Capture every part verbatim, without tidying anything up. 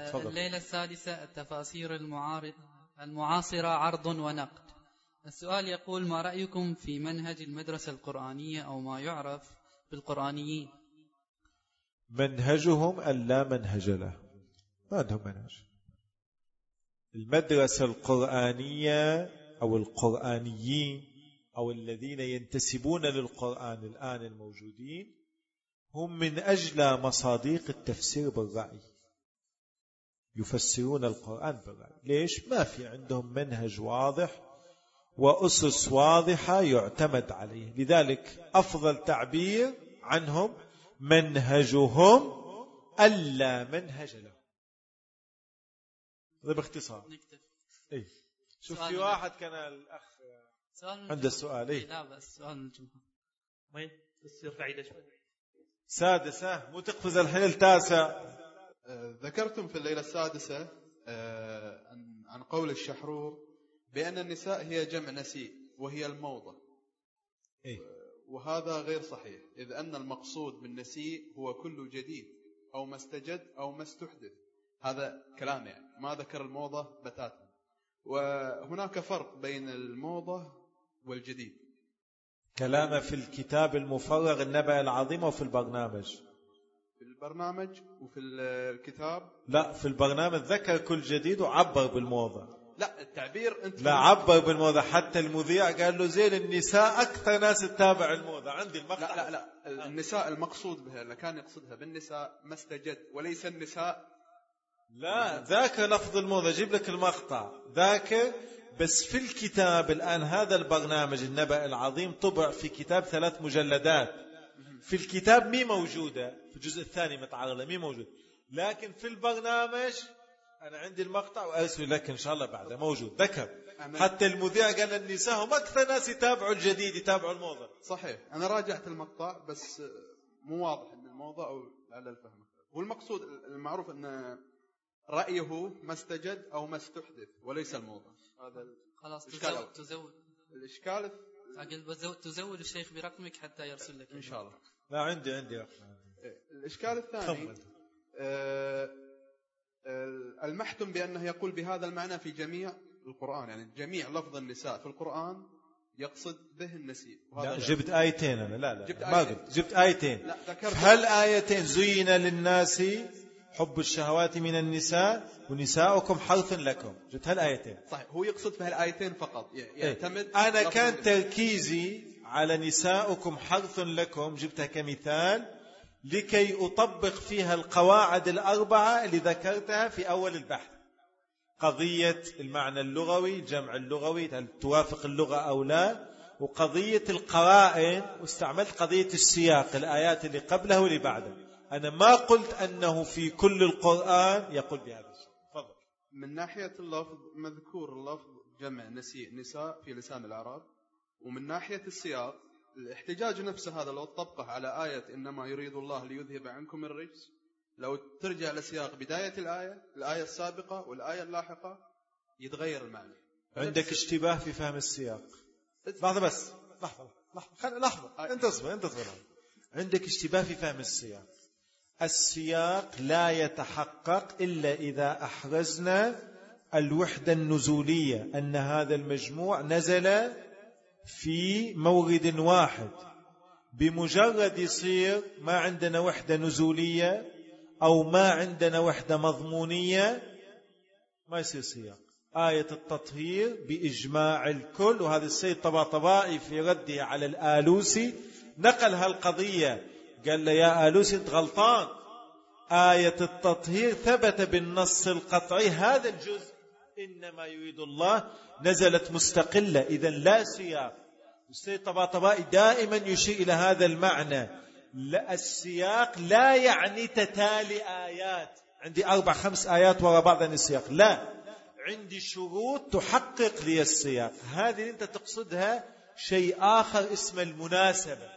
الليلة السادسة التفاسير المعارض المعاصرة عرض ونقد. السؤال يقول: ما رأيكم في منهج المدرسة القرآنية أو ما يعرف بالقرآنيين؟ منهجهم أن لا منهج له، ما عندهم منهج. المدرسة القرآنية أو القرآنيين أو الذين ينتسبون للقرآن الآن الموجودين هم من أجل مصادق التفسير بالرأي، يفسرون القرآن بالرأي. ليش؟ ما في عندهم منهج واضح وأسس واضحة يعتمد عليه. لذلك أفضل تعبير عنهم منهجهم ألا منهج له. هذا باختصار. إيه؟ شوف في واحد كان الأخ عنده السؤال. إيه؟ لا بس سؤال من الجمهور. وين تصير بعيدة شوي. سادسة مو تقفز الحين التاسع. ذكرتم في الليلة السادسة عن قول الشحرور بأن النساء هي جمع نسيء وهي الموضة. إيه؟ وهذا غير صحيح، إذ أن المقصود بالنسيء هو كل جديد أو ما استجد أو ما استحدث. هذا كلام يعني ما ذكر الموضة بتاتا. وهناك فرق بين الموضة والجديد. كلامه في الكتاب المفرغ النبأ العظيم وفي البرنامج. في البرنامج وفي الكتاب لا، في البرنامج ذكر كل جديد وعبر بالموضة. لا التعبير انت لا عبر بالموضة. حتى المذيع قال له زين النساء أكثر ناس تتابع الموضة. عندي المقطع. لا لا لا النساء المقصود بها اللي كان يقصدها بالنساء ما استجد وليس النساء. لا ذاك لفظ الموضة. جيب لك المقطع ذاك. بس في الكتاب الآن هذا البرنامج النبأ العظيم طبع في كتاب ثلاث مجلدات. في الكتاب مي موجودة، في الجزء الثاني متعرضة مي موجود، لكن في البرنامج أنا عندي المقطع وأرسل لك إن شاء الله بعده موجود. ذكر حتى المذيع قال النساء هم أكثر ناس يتابعوا الجديد يتابعوا الموضة. صحيح. أنا راجعت المقطع بس مو واضح أن الموضة أو على الفهم. والمقصود المعروف أن رأيه ما استجد أو ما استحدث وليس الموضة. هذا خلاص تزود تزود الإشكال. أقل تزود الشيخ برقمك حتى يرسل لك إن شاء الله. لا عندي عندي الإشكال الثاني آه المحتم بأنه يقول بهذا المعنى في جميع القرآن، يعني جميع لفظ النساء في القرآن يقصد به النسيء. لا جبت آيتين أنا. لا لا جبت ما قلت. جبت آيتين. هل آيتين زين للناس حب الشهوات من النساء ونساؤكم حرث لكم. جبت هالآيتين. صحيح. هو يقصد في هالآيتين فقط يعتمد. أنا كان تركيزي على نساؤكم حرث لكم، جبتها كمثال لكي أطبق فيها القواعد الأربعة اللي ذكرتها في أول البحث. قضية المعنى اللغوي، الجمع اللغوي هل توافق اللغة أو لا، وقضية القرائن، واستعملت قضية السياق الآيات اللي قبله واللي بعده. أنا ما قلت أنه في كل القرآن يقول بهذا الشيء. تفضل. من ناحية اللفظ مذكور اللفظ جمع نسيء نساء في لسان العرب، ومن ناحية السياق الاحتجاج نفسه هذا لو تطبقه على آية إنما يريد الله ليذهب عنكم الرجس، لو ترجع لسياق بداية الآية الآية السابقة والآية اللاحقة يتغير المعنى. عندك اشتباه في فهم السياق. لحظة بس لحظة لحظة لحظة أنت اصبر أنت اصبر. عندك اشتباه في فهم السياق. السياق لا يتحقق إلا إذا أحرزنا الوحدة النزولية، أن هذا المجموع نزل في مورد واحد. بمجرد يصير ما عندنا وحدة نزولية أو ما عندنا وحدة مضمونية ما يصير سياق. آية التطهير بإجماع الكل، وهذا السيد طباطبائي في رده على الآلوسي نقل هالقضية، قال له يا آلوسي أنت غلطان، آية التطهير ثبت بالنص القطعي هذا الجزء إنما يريد الله نزلت مستقلة، إذن لا سياق. السيد طباطبائي دائما يشير إلى هذا المعنى. لا السياق لا يعني تتالي آيات، عندي أربع خمس آيات وراء بعض عن السياق، لا، عندي شروط تحقق لي السياق. هذه اللي أنت تقصدها شيء آخر اسمه المناسبة،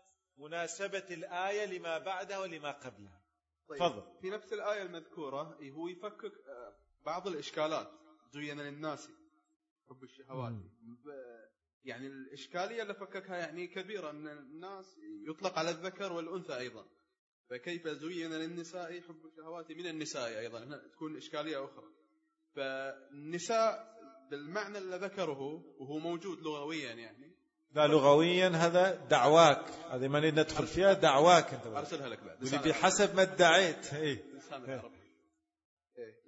مناسبة الآية لما بعدها ولما قبلها. طيب فضل. في نفس الآية المذكورة هو يفكك بعض الإشكالات. زين للناس حب الشهوات، يعني الإشكالية اللي فككها يعني كبيرة، أن الناس يطلق على الذكر والأنثى أيضا. فكيف زين للنساء حب الشهوات من النساء أيضا هنا تكون إشكالية أخرى. فالنساء بالمعنى اللي ذكره وهو موجود لغويا يعني لا لغويا هذا دعواك، هذه ما نريد ندخل فيها، دعواك أنت أرسلها لك بعد بحسب ما ادعيت. إيه. إيه.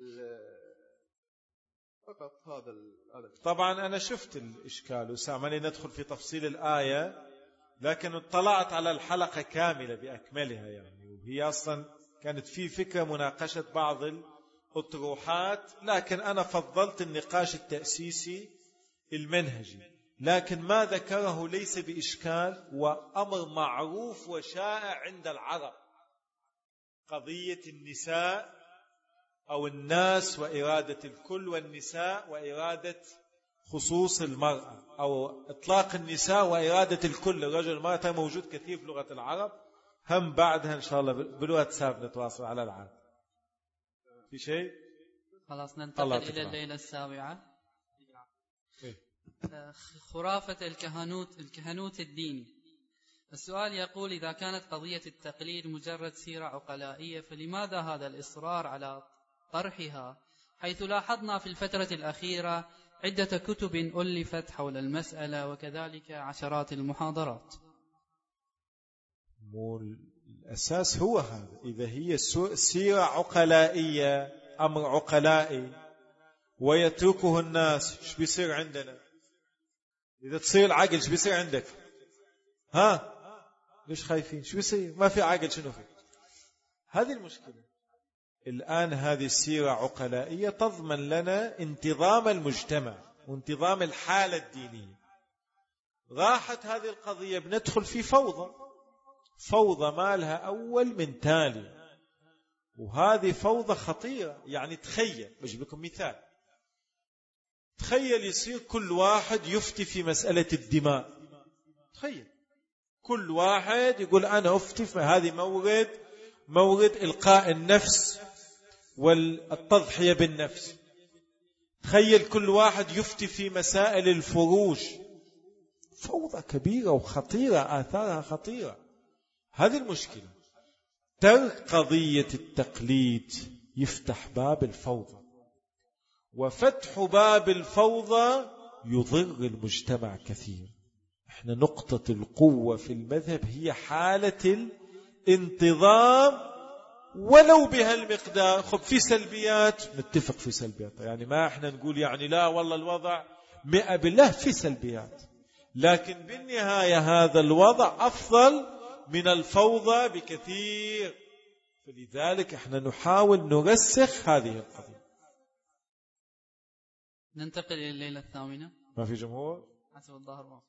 فقط هذا هذا طبعا أنا شفت الإشكال وسامعني ندخل في تفصيل الآية، لكن اطلعت على الحلقة كاملة بأكملها يعني، وهي أصلا كانت في فكرة مناقشة بعض الأطروحات، لكن أنا فضلت النقاش التأسيسي المنهجي. لكن ما ذكره ليس بإشكال وأمر معروف وشائع عند العرب، قضية النساء أو الناس وإرادة الكل، والنساء وإرادة خصوص المرأة، أو إطلاق النساء وإرادة الكل الرجل المرأة، موجود كثير في لغة العرب. هم بعدها إن شاء الله بالواتساب نتواصل على العاد. في شيء؟ خلاص ننتقل إلى الليلة السابعة. خرافة الكهنوت الكهنوت الديني. السؤال يقول: إذا كانت قضية التقليد مجرد سيرة عقلائية، فلماذا هذا الإصرار على طرحها، حيث لاحظنا في الفترة الأخيرة عدة كتب ألفت حول المسألة وكذلك عشرات المحاضرات؟ الأساس هو هذا، إذا هي سيرة عقلائية، أمر عقلائي ويتركه الناس، إيش بيصير عندنا؟ إذا تصير العقل إيش بيصير عندك؟ ها؟ ليش خايفين؟ إيش بيصير؟ ما في عقل، شنو في؟ هذه المشكلة. الآن هذه السيرة عقلائية تضمن لنا انتظام المجتمع وانتظام الحالة الدينية. راحت هذه القضية بندخل في فوضى، فوضى ما لها أول من تالي، وهذه فوضى خطيرة. يعني تخيل، بجيب لكم مثال، تخيل يصير كل واحد يفتي في مسألة الدماء. تخيل كل واحد يقول أنا أفتي في هذه مورد مورد إلقاء النفس والتضحية بالنفس. تخيل كل واحد يفتي في مسائل الفروج. فوضى كبيرة وخطيرة، آثارها خطيرة. هذه المشكلة. ترك قضية التقليد يفتح باب الفوضى، وفتح باب الفوضى يضر المجتمع كثير. احنا نقطة القوة في المذهب هي حالة الانتظام ولو بهالمقدار. خب في سلبيات، نتفق في سلبيات، يعني ما احنا نقول يعني لا والله الوضع مئة بالله، في سلبيات، لكن بالنهاية هذا الوضع أفضل من الفوضى بكثير. فلذلك احنا نحاول نرسخ هذه القضية. ننتقل إلى الليلة الثامنة. ما في جمهور حسب الظاهر ما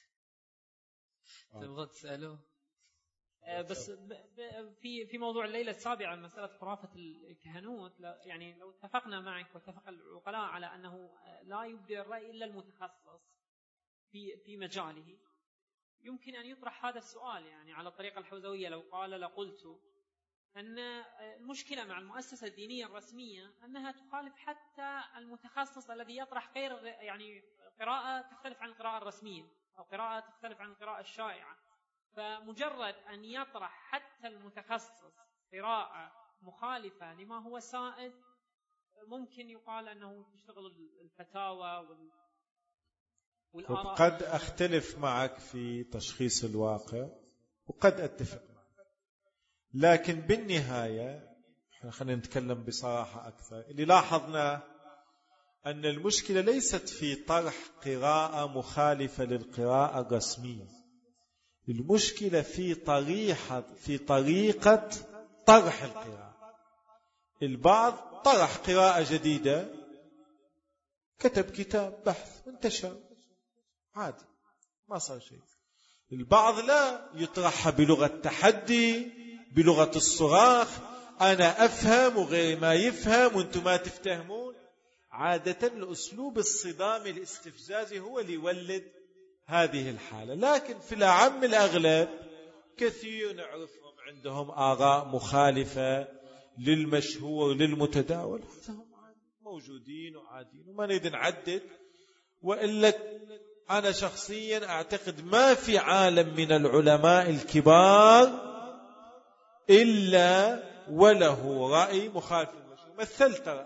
تبغى تسأله؟ بس في في موضوع الليلة السابعة، مسألة خرافة الكهنوت، يعني لو اتفقنا معك واتفق العقلاء على أنه لا يبدي الرأي إلا المتخصص في في مجاله، يمكن أن يطرح هذا السؤال يعني على الطريقة الحوزوية. لو قال لقلت أن المشكلة مع المؤسسة الدينية الرسمية أنها تخالف حتى المتخصص الذي يطرح غير يعني قراءة تختلف عن القراءة الرسمية أو قراءة تختلف عن القراءة الشائعة. فمجرد أن يطرح حتى المتخصص قراءة مخالفة لما هو سائد، ممكن يقال أنه تشتغل الفتاوى والآراء. قد أختلف معك في تشخيص الواقع وقد أتفق معك، لكن بالنهاية خلينا نتكلم بصراحة أكثر. اللي لاحظنا أن المشكلة ليست في طرح قراءة مخالفة للقراءة الرسمية، المشكلة في طريقة في طريقة طرح القراءة. البعض طرح قراءة جديدة، كتب كتاب بحث وانتشر عادي ما صار شيء. البعض لا، يطرحها بلغة تحدي، بلغة الصراخ، أنا أفهم وغير ما يفهم وانتم ما تفتهمون. عادة الأسلوب الصدامي الاستفزازي هو اللي يولد هذه الحالة. لكن في الأعم الأغلب كثير نعرفهم عندهم آراء مخالفة للمشهور للمتداول، موجودين وعادين وما نريد نعدد. وإلا أنا شخصيا أعتقد ما في عالم من العلماء الكبار إلا وله رأي مخالف للمشهور. مثلت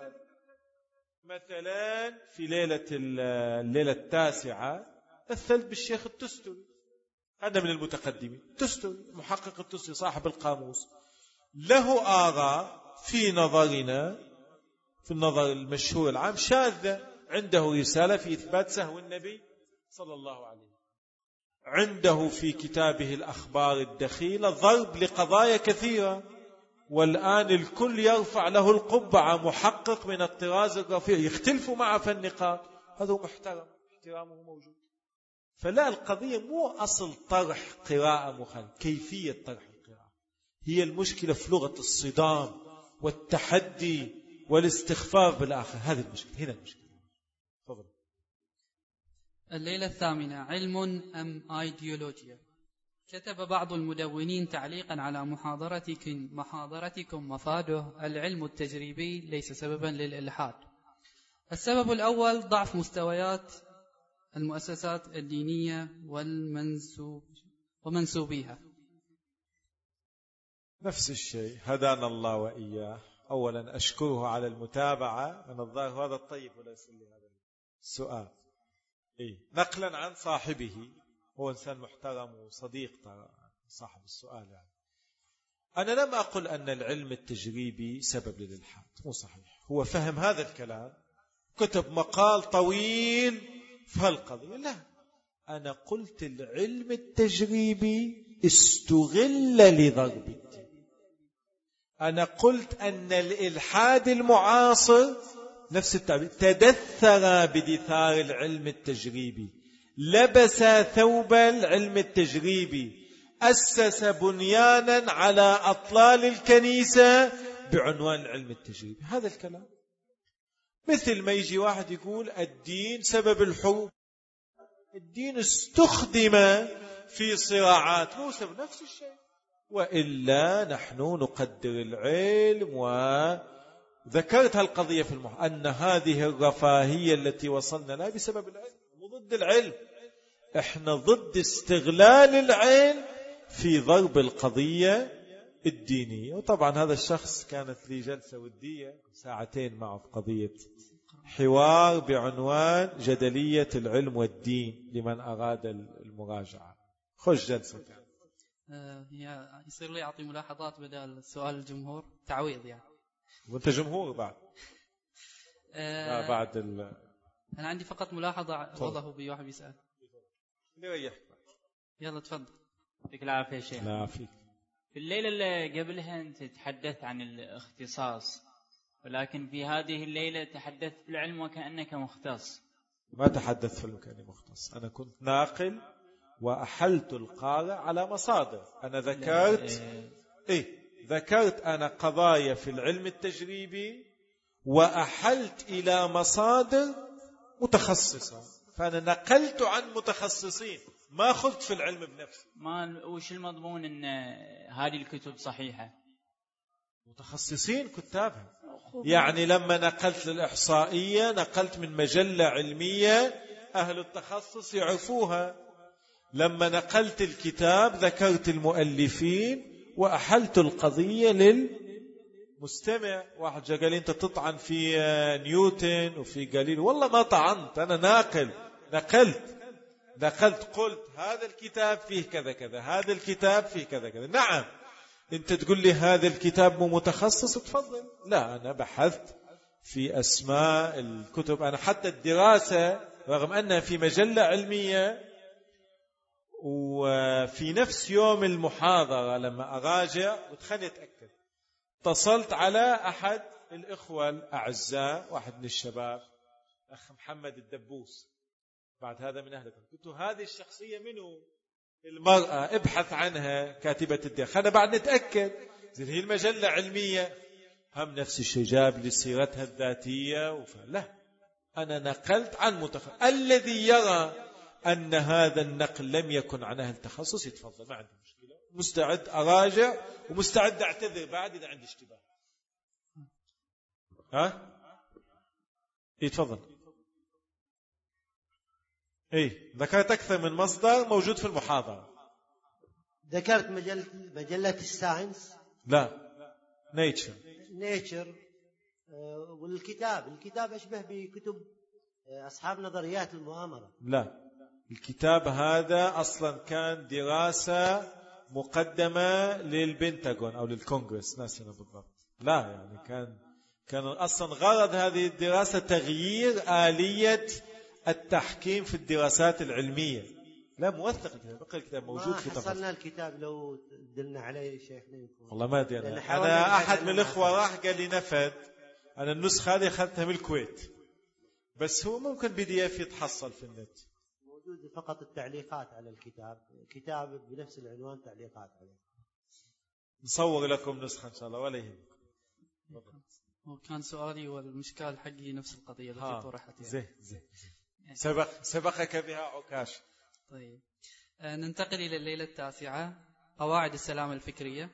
مثلا في ليلة الليلة التاسعة مثلت بالشيخ التستري، هذا من المتقدمين، التستري محقق التستري صاحب القاموس، له آراء في نظرنا في النظر المشهور العام شاذة. عنده رسالة في إثبات سهو النبي صلى الله عليه وسلم، عنده في كتابه الأخبار الدخيلة ضرب لقضايا كثيرة، والآن الكل يرفع له القبعة، محقق من الطراز الرفيع، يختلفوا معه في النقاط، هذا محترم، احترامه موجود. فلا، القضية مو أصل طرح قراءة مخالفة، كيفية طرح القراءة هي المشكلة، في لغة الصدام والتحدي والاستخفاف بالآخر، هذه المشكلة، هنا المشكلة. تفضل. الليلة الثامنة: علم أم أيديولوجيا؟ كتب بعض المدونين تعليقا على محاضرتكم محاضرتكم مفاده: العلم التجريبي ليس سببا للإلحاد. السبب الأول ضعف مستويات المؤسسات الدينية والمنسوب ومنسوبيها. نفس الشيء، هدانا الله وإياه. أولا أشكره على المتابعة، من الظاهر هذا الطيب ولا يسأل هذا السؤال. إيه؟ نقلا عن صاحبه، هو إنسان محترم وصديق صاحب السؤال يعني. أنا لم أقل أن العلم التجريبي سبب للإلحاد، مو صحيح. هو فهم هذا الكلام، كتب مقال طويل في هالقضية. لا، أنا قلت العلم التجريبي استغل لضرب الدين. أنا قلت أن الإلحاد المعاصر نفس التعبير تدثر بدثار العلم التجريبي، لبس ثوب العلم التجريبي، أسس بنيانا على أطلال الكنيسة بعنوان العلم التجريبي. هذا الكلام مثل ما يجي واحد يقول الدين سبب الحروب. الدين استخدم في صراعات، مو سبب، نفس الشيء. وإلا نحن نقدر العلم، وذكرت هالقضية في المح... أن هذه الرفاهية التي وصلنا لها بسبب العلم، مو ضد العلم. احنا ضد استغلال العلم في ضرب القضية الدينية. وطبعا هذا الشخص كانت لي جلسة ودية ساعتين معه في قضية حوار بعنوان جدلية العلم والدين لمن أراد المراجعة. خش جلسة كان. آه يصير لي أعطي ملاحظات بدل سؤال الجمهور، تعويض يعني. وانت جمهور بعد آه لا بعد ال... أنا عندي فقط ملاحظة وضعه بواحد بيسأل. يريحك. يلا تفضل. يعطيك العافية يا شيخ. لا فيك. في الليلة اللي قبلها أنت تتحدث عن الاختصاص، ولكن في هذه الليلة تحدث في العلم وكأنك مختص. ما تحدث في العلم كأني مختص، أنا كنت ناقل وأحلت القارئ على مصادر. أنا ذكرت إيه ذكرت أنا قضايا في العلم التجريبي وأحلت إلى مصادر متخصصة، فأنا نقلت عن متخصصين، ما خلت في العلم بنفسي. ما وش المضمون أن هذه الكتب صحيحة؟ متخصصين كتابها. يعني لما نقلت للإحصائية نقلت من مجلة علمية أهل التخصص يعرفوها. لما نقلت الكتاب ذكرت المؤلفين وأحلت القضية للمستمع. واحد جاء قال لي أنت تطعن في نيوتن وفي جاليليو. والله ما طعنت، أنا ناقل نقلت نقلت قلت هذا الكتاب فيه كذا كذا، هذا الكتاب فيه كذا كذا. نعم أنت تقول لي هذا الكتاب مو متخصص، تفضل. لا، أنا بحثت في أسماء الكتب. أنا حتى الدراسة رغم أنها في مجلة علمية، وفي نفس يوم المحاضرة لما أراجع وتخلي أتأكد اتصلت على أحد الإخوة الأعزاء، واحد من الشباب، أخ محمد الدبوس، بعد هذا من أهلكم. قلت هذه الشخصية منه؟ المرأة، ابحث عنها، كاتبة الدين. أنا بعد نتأكد هي المجلة علمية. هم نفس الشيء جاب لي سيرتها الذاتية. لا، أنا نقلت عن متخصص. الذي يرى أن هذا النقل لم يكن عن أهل التخصص يتفضل، ما عندي مشكلة، مستعد أراجع ومستعد أعتذر بعد إذا عندي اشتباه. ها يتفضل. إيه ذكرت أكثر من مصدر موجود في المحاضرة. ذكرت مجلة مجلة الساينس لا نيتشر نيتشر. والكتاب الكتاب أشبه بكتب أصحاب نظريات المؤامرة. لا، الكتاب هذا أصلا كان دراسة مقدمة للبنتاغون أو للكونغرس، ناسينا بالضبط. لا يعني كان كان أصلا غرض هذه الدراسة تغيير آلية التحكيم في الدراسات العلمية. لا موثق الكتاب، بقى الكتاب موجود في تفاصيل. حصلنا الكتاب لو دلنا عليه شيخنا. والله ما أدري أنا, أنا أحد من الإخوة راح قال لي نفذ، أنا النسخة هذه أخذتها من الكويت، بس هو ممكن بي دي اف يتحصل في النت. موجود فقط التعليقات على الكتاب، كتاب بنفس العنوان تعليقات عليه. نصور لكم نسخة إن شاء الله ولا يهمك. وكان سؤالي والمشكال حقي نفس القضية التي طرحت. زين زين سبق سبقك بها عكاش. طيب آه ننتقل إلى الليلة التاسعة، قواعد السلام الفكرية.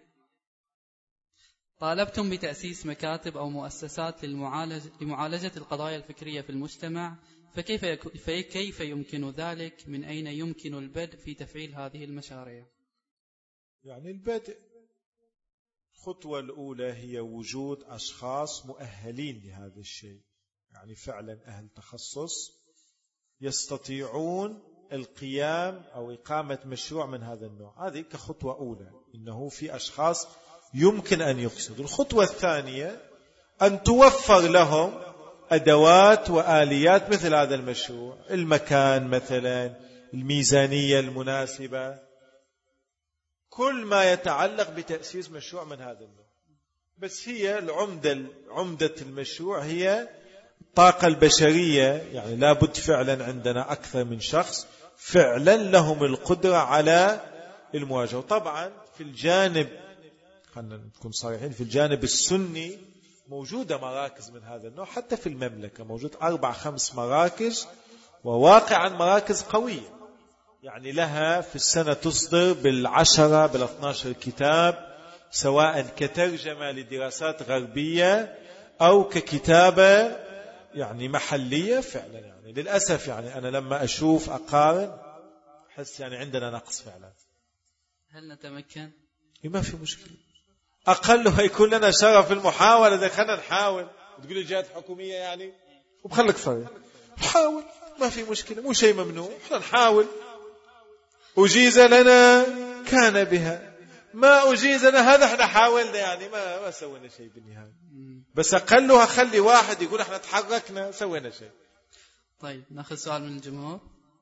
طالبتم بتأسيس مكاتب أو مؤسسات للمعالجة لمعالجة القضايا الفكرية في المجتمع، فكيف كيف يمكن ذلك؟ من أين يمكن البدء في تفعيل هذه المشاريع؟ يعني البدء الخطوة الأولى هي وجود أشخاص مؤهلين لهذا الشيء، يعني فعلا أهل تخصص يستطيعون القيام أو إقامة مشروع من هذا النوع. هذه كخطوة أولى، إنه في أشخاص يمكن أن يقصدوا. الخطوة الثانية أن توفر لهم أدوات وآليات مثل هذا المشروع، المكان مثلا، الميزانية المناسبة، كل ما يتعلق بتأسيس مشروع من هذا النوع. بس هي العمدة عمدة المشروع هي الطاقة البشرية، يعني لابد فعلا عندنا أكثر من شخص فعلا لهم القدرة على المواجهة. طبعا في الجانب، خلينا نكون صريحين، في الجانب السني موجودة مراكز من هذا النوع، حتى في المملكة موجود أربع خمس مراكز، وواقعا مراكز قوية، يعني لها في السنة تصدر بالعشرة بالاثناشر كتاب، سواء كترجمة لدراسات غربية أو ككتابة يعني محلية فعلا. يعني للأسف يعني أنا لما أشوف أقارن أحس يعني عندنا نقص فعلا. هل نتمكن؟ ما في مشكلة، أقله يكون لنا شرف المحاولة. إذا خلنا نحاول، تقول لي جهات حكومية يعني، وبخلك صريح، نحاول ما في مشكلة، مو شيء ممنوع، احنا نحاول. أجيز لنا كان بها، ما أجيز لنا هذا احنا حاولنا، يعني ما ما سوينا شيء بالنهاية. بس أقلها خلي واحد يقول احنا تحركنا سوينا شيء. طيب نأخذ سؤال من الجمهور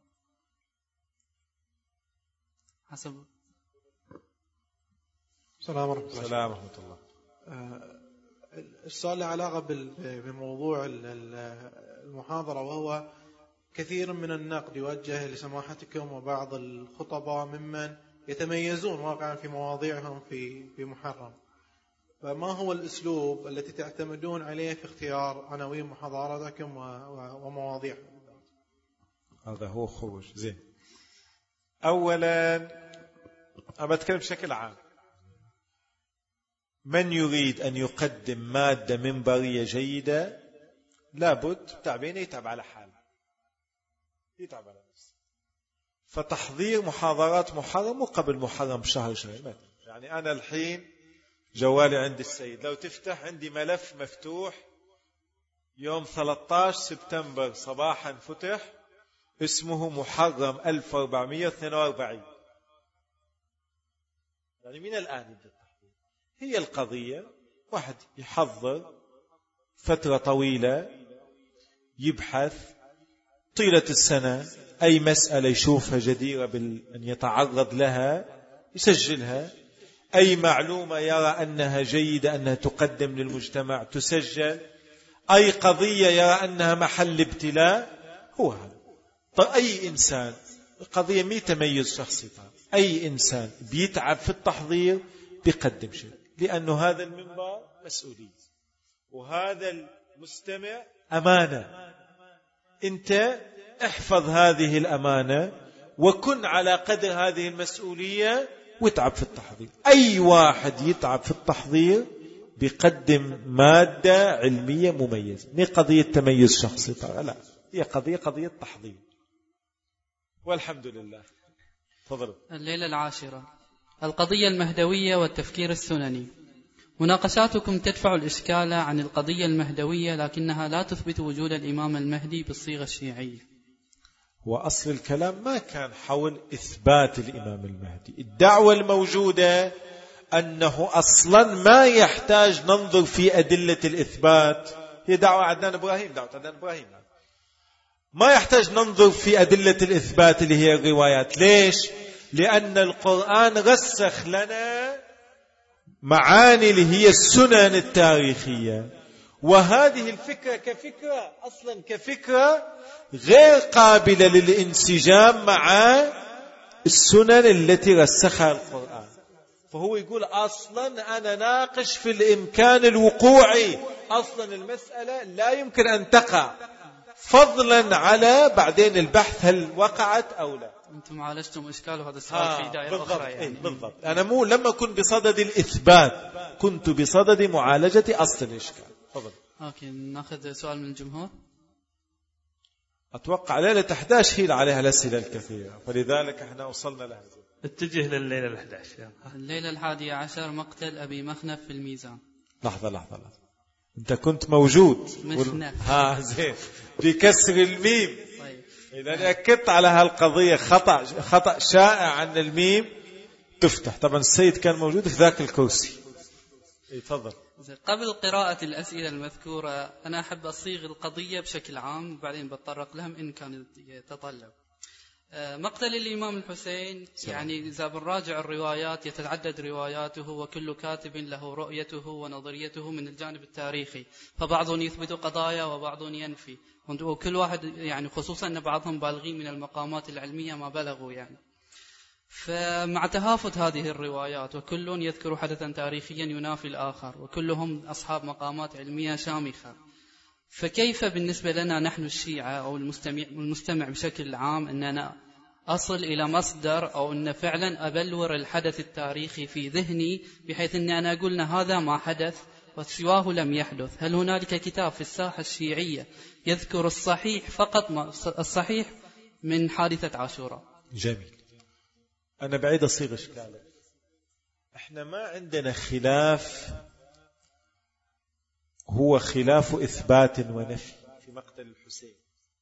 حسب. السلام ورحمة الله. السلام ورحمة الله. السؤال له علاقة بموضوع المحاضرة، وهو كثير من النقد يوجه لسماحتكم وبعض الخطباء ممن يتميزون واقعا في مواضيعهم في في محرم، فما هو الأسلوب التي تعتمدون عليه في اختيار عناوين محاضراتكم ومواضيعكم؟ هذا هو خروج زين. أولا أنا بتكلم بشكل عام، من يريد أن يقدم مادة منبرية جيدة لابد تعبين يتعب على حاله، يتعب على نفسه. فتحضير محاضرات محرم وقبل محرم بشهر شهرين، يعني أنا الحين جوالي عند السيد، لو تفتح عندي ملف مفتوح يوم ثلاثة عشر سبتمبر صباحا فتح، اسمه محرم ألف وأربعمائة واثنين وأربعين، يعني من الآن يبدأ التحضير. هي القضية واحد يحضر فترة طويلة، يبحث طيلة السنة أي مسألة يشوفها جديرة بأن يتعرض لها يسجلها، أي معلومة يرى أنها جيدة أنها تقدم للمجتمع تسجل، أي قضية يرى أنها محل ابتلاء هو هذا. طيب أي إنسان، قضية مي تميز شخصي، أي إنسان بيتعب في التحضير بيقدم شيء، لأنه هذا المنبر مسؤولية وهذا المستمع أمانة. أنت احفظ هذه الأمانة وكن على قدر هذه المسؤولية واتعب في التحضير. أي واحد يتعب في التحضير بيقدم مادة علمية مميزة، مي قضية تميز شخصي ترى، لا، هي قضية قضية تحضير. والحمد لله. تفضلوا. الليلة العاشرة، القضية المهدوية والتفكير السنني. مناقشاتكم تدفع الإشكال عن القضية المهدوية لكنها لا تثبت وجود الإمام المهدي بالصيغة الشيعية. وأصل الكلام ما كان حول إثبات الإمام المهدي. الدعوة الموجودة أنه أصلا ما يحتاج ننظر في أدلة الإثبات. هي دعوة عدنان إبراهيم، دعوة عدنان إبراهيم ما يحتاج ننظر في أدلة الإثبات اللي هي الروايات. ليش؟ لأن القرآن رسخ لنا معاني اللي هي السنن التاريخية، وهذه الفكرة كفكرة أصلا كفكرة غير قابلة للانسجام مع السنن التي رسخها القرآن. فهو يقول أصلا أنا ناقش في الإمكان الوقوعي، أصلا المسألة لا يمكن أن تقع، فضلا على بعدين البحث هل وقعت أو لا. أنتم عالجتم إشكال وهذا السؤال في دائرة أخرى يعني. إيه بالضبط. أنا مو لما كنت بصدد الإثبات، كنت بصدد معالجة أصل الإشكال. فضل. أوكي، نأخذ سؤال من الجمهور. أتوقع ليلة أحد عشر هي عليها الأسئلة الكثيرة، فلذلك احنا وصلنا لها. اتجه لليلة الأحد عشر. الليلة الحادية عشر، مقتل أبي مخنف في الميزان. لحظة لحظة لحظة، أنت كنت موجود. مخنف. ها زين، بكسر الميم. طيب. إذا أكدت على هالقضية خطأ خطأ شائع عن الميم تفتح. طبعا السيد كان موجود في ذاك الكرسي. يتفضل. قبل قراءة الأسئلة المذكورة أنا أحب أصيغ القضية بشكل عام وبعدين بتطرق لهم إن كان يتطلب. مقتل الإمام الحسين يعني إذا بنراجع الروايات يتعدد رواياته، وكل كاتب له رؤيته ونظريته من الجانب التاريخي، فبعضهم يثبت قضايا وبعضهم ينفي، وكل واحد يعني خصوصا أن بعضهم بالغين من المقامات العلمية ما بلغوا يعني. فمع تهافت هذه الروايات وكل يذكر حدثا تاريخيا ينافي الآخر وكلهم أصحاب مقامات علمية شامخة، فكيف بالنسبة لنا نحن الشيعة أو المستمع, المستمع بشكل عام أننا أصل إلى مصدر أو أن فعلا أبلور الحدث التاريخي في ذهني بحيث أن أنا قلنا هذا ما حدث وسواه لم يحدث؟ هل هنالك كتاب في الساحة الشيعية يذكر الصحيح فقط، الصحيح من حادثة عاشوراء؟ جميل. أنا بعيد أصيغ إشكالك. إحنا ما عندنا خلاف هو خلاف إثبات ونفي في مقتل الحسين.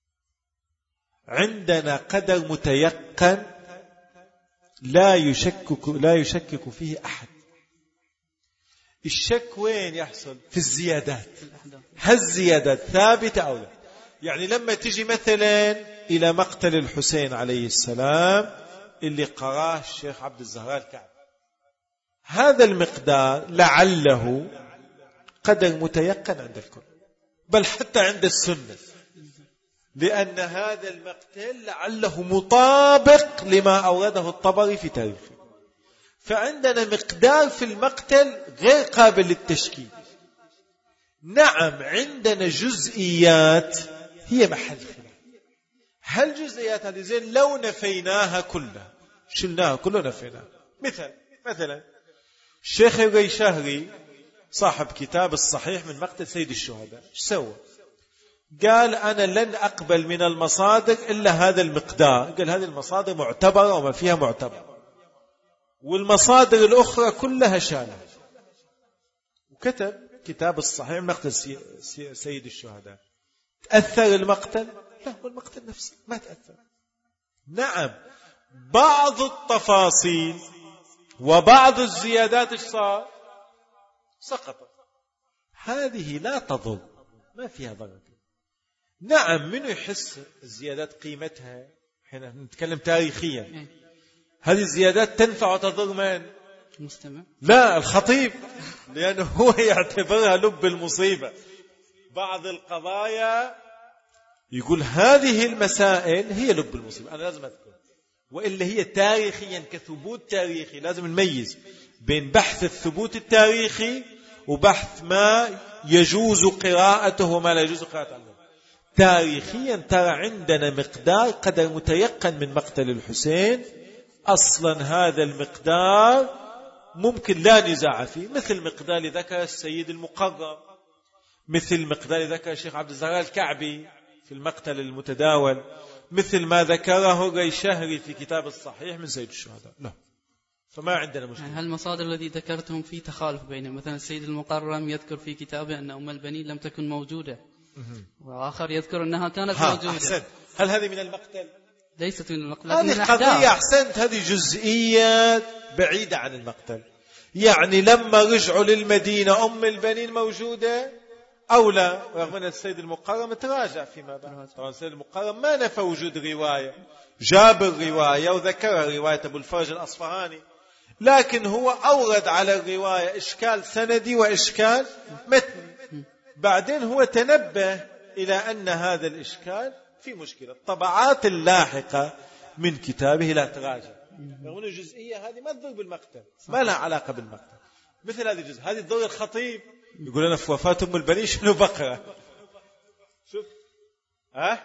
عندنا قدر متيقن لا يشكك لا يشكك فيه أحد. الشك وين يحصل؟ في الزيادات. هل الزيادات ثابتة أو لا؟ يعني لما تجي مثلا إلى مقتل الحسين عليه السلام اللي قراه الشيخ عبد الزهراء الكعبي، هذا المقدار لعله قدر متيقن عند الكل، بل حتى عند السنة، لأن هذا المقتل لعله مطابق لما أورده الطبري في تاريخه. فعندنا مقدار في المقتل غير قابل للتشكيك. نعم عندنا جزئيات هي محل خلاف. هل جزئيات هذه زين لو نفيناها كلها، شلناها كلها نفيناها؟ مثل مثلا الشيخ الريشهري صاحب كتاب الصحيح من مقتل سيد الشهداء، ايش سوى؟ قال أنا لن أقبل من المصادر إلا هذا المقدار. قال هذه المصادر معتبرة وما فيها معتبر، والمصادر الأخرى كلها شالها، وكتب كتاب الصحيح من مقتل سيد الشهداء. تأثر المقتل؟ لا، هو المقتل نفسه ما تأثر. نعم بعض التفاصيل وبعض الزيادات ايش صار؟ سقطت. هذه لا تضر، ما فيها ضرر. نعم منو يحس الزيادات قيمتها؟ احنا نتكلم تاريخيا، هذه الزيادات تنفع وتضر من؟ المستمع؟ لا، الخطيب، لأنه هو يعتبرها لب المصيبة. بعض القضايا يقول هذه المسائل هي لب المصيبة، أنا لازم أذكر، وإلا هي تاريخيا كثبوت تاريخي لازم نميز بين بحث الثبوت التاريخي وبحث ما يجوز قراءته وما لا يجوز قراءته. تاريخيا ترى عندنا مقدار قدر متيقن من مقتل الحسين، أصلا هذا المقدار ممكن لا نزاع فيه، مثل مقدار ذكر السيد المقرب، مثل مقدار ذكر الشيخ عبد الزهراء الكعبي في المقتل المتداول، مثل ما ذكره الريشهري في كتاب الصحيح من سيد الشهداء. لا، فما عندنا يعني مشكلة. هل المصادر الذي ذكرتهم في تخالف بينهم؟ مثلا السيد المقرم يذكر في كتابه أن أم البنين لم تكن موجودة، وآخر يذكر أنها كانت ها موجودة. أحسنت. هل هذه من المقتل؟ ليست من المقتل، هذه قضية. أحسنت. هذه جزئيات بعيدة عن المقتل. يعني لما رجعوا للمدينة أم البنين موجودة أو لا، رغم أن السيد المقرم تراجع فيما بعد. طبعا السيد المقرم ما نفى وجود رواية، جاب الرواية وذكرها رواية أبو الفرج الأصفهاني، لكن هو أورد على الرواية إشكال سندي وإشكال متني. بعدين هو تنبه إلى أن هذا الإشكال في مشكلة. الطبعات اللاحقة من كتابه لا تراجع، رغم أن الجزئية هذه ما تضر بالمقتل، ما لها علاقة بالمقتل. مثل هذه الجزء، هذه تضر الخطيب، يقول أنا في وفاة أم البنين شنو بقرأ؟ شوف ها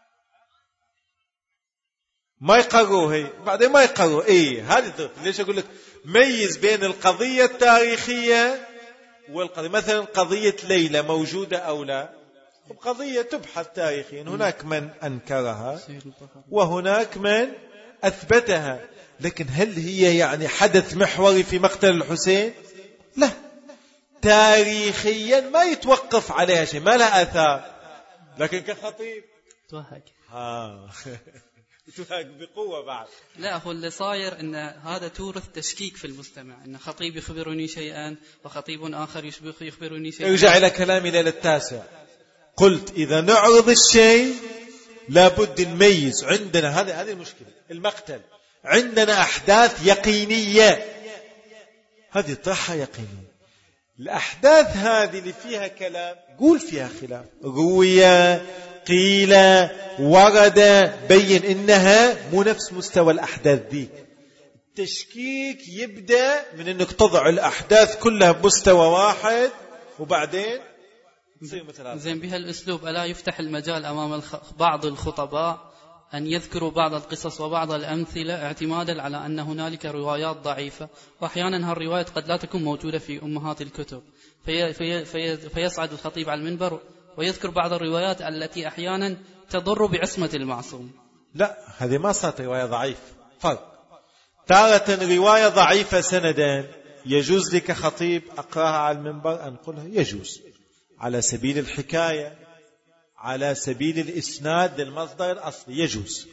ما يقروا، هي بعدين ما يقروا. إيه هذه تضر. ليش أقول لك ميز بين القضية التاريخية والقضية. مثلا قضية ليلى موجودة أو لا، قضية تبحث تاريخيا، هناك من أنكرها وهناك من أثبتها، لكن هل هي يعني حدث محوري في مقتل الحسين؟ لا، تاريخيا ما يتوقف عليها شيء، ما لها أثار، لكن كخطيب توهق. ها توهق بقوة بعد. لا، هو اللي صاير أن هذا تورث تشكيك في المجتمع، أن خطيب يخبرني شيئا وخطيب آخر يشبه يخبرني شيئا. ارجع إلى كلامي ليلة التاسع، قلت إذا نعرض الشيء لابد نميز. عندنا هذه هذه المشكلة. المقتل عندنا أحداث يقينية، هذه طرحها يقينية. الأحداث هذه اللي فيها كلام قول فيها خلاف، روية، قيل، ورد، بين إنها مو نفس مستوى الأحداث ذي. التشكيك يبدأ من أنك تضع الأحداث كلها بمستوى واحد وبعدين زين بهالأسلوب ألا يفتح المجال أمام الخ... بعض الخطباء أن يذكروا بعض القصص وبعض الأمثلة اعتمادا على أن هنالك روايات ضعيفة، وأحيانا هالروايات قد لا تكون موجودة في أمهات الكتب، في... في... في... فيصعد الخطيب على المنبر ويذكر بعض الروايات التي أحيانا تضر بعصمة المعصوم. لا، هذه ما صارت رواية ضعيفة. فرق، تارة رواية ضعيفة سندا يجوز لك خطيب أقراها على المنبر أنقلها، يجوز على سبيل الحكاية، على سبيل الإسناد للمصدر الأصلي، يجوز.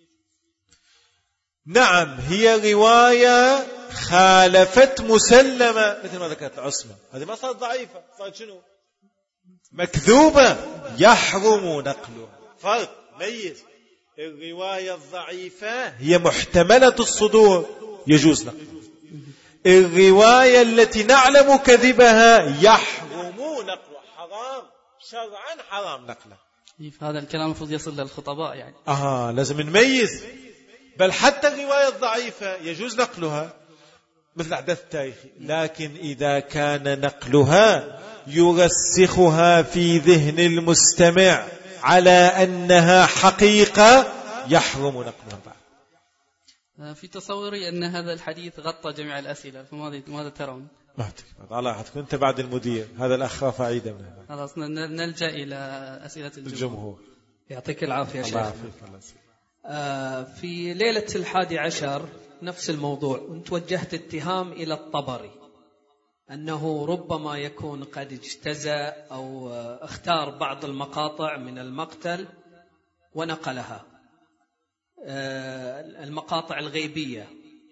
نعم، هي رواية خالفت مسلمة مثل ما ذكرت العصمة، هذه ما صارت ضعيفة، صارت شنو؟ مكذوبة، يحرم نقلها. فرق، ميز. الرواية الضعيفة هي محتملة الصدور، يجوز نقلها. الرواية التي نعلم كذبها يحرم نقلها، حرام شرعا، حرام نقله. هذا الكلام المفروض يصل للخطباء يعني. آه لازم نميز. بل حتى الرواية الضعيفة يجوز نقلها مثل أحداث التاريخي، لكن إذا كان نقلها يرسخها في ذهن المستمع على أنها حقيقة يحرم نقلها بعد. في تصوري أن هذا الحديث غطى جميع الأسئلة، فماذا ترون؟ ما أعتقد، الله حتكون أنت بعد المدير، هذا الأخ رفع عيدا منه. خلاص نلجأ إلى أسئلة الجمهور. الجمهور. يعطيك العافية شيخ. آه في ليلة الحادي عشر نفس الموضوع، أنت وجهت اتهام إلى الطبري أنه ربما يكون قد اجتزأ أو اختار بعض المقاطع من المقتل ونقلها، آه المقاطع الغيبية،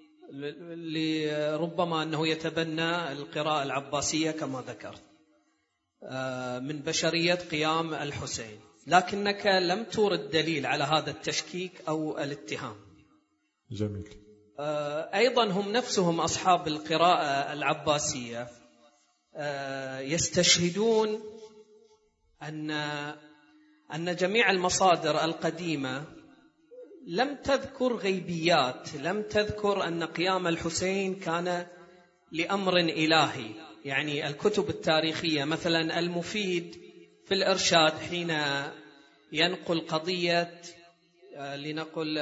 لربما أنه يتبنى القراءة العباسية كما ذكرت من بشرية قيام الحسين، لكنك لم تورد دليل على هذا التشكيك أو الاتهام. جميل. أيضا هم نفسهم أصحاب القراءة العباسية يستشهدون أن أن جميع المصادر القديمة لم تذكر غيبيات، لم تذكر أن قيام الحسين كان لأمر إلهي. يعني الكتب التاريخية مثلا المفيد في الإرشاد حين ينقل قضية لنقل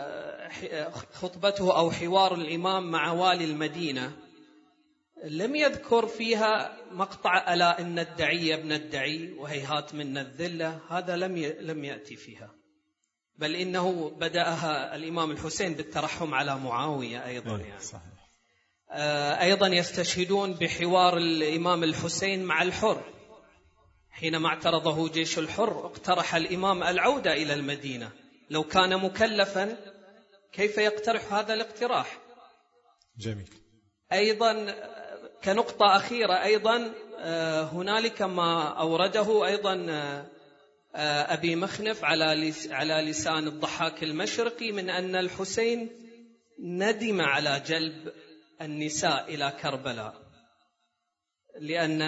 خطبته أو حوار الإمام مع والي المدينة، لم يذكر فيها مقطع ألا إن الدعي ابن الدعي وهيهات من الذلة، هذا لم لم يأتي فيها، بل إنه بدأها الإمام الحسين بالترحم على معاوية أيضا. يعني صحيح. أيضا يستشهدون بحوار الإمام الحسين مع الحر حينما اعترضه جيش الحر، اقترح الإمام العودة إلى المدينة. لو كان مكلفا كيف يقترح هذا الاقتراح؟ جميل. أيضا كنقطة أخيرة، أيضا هنالك ما أورده أيضا أبي مخنف على لسان الضحاك المشرقي من أن الحسين ندم على جلب النساء إلى كربلاء، لأن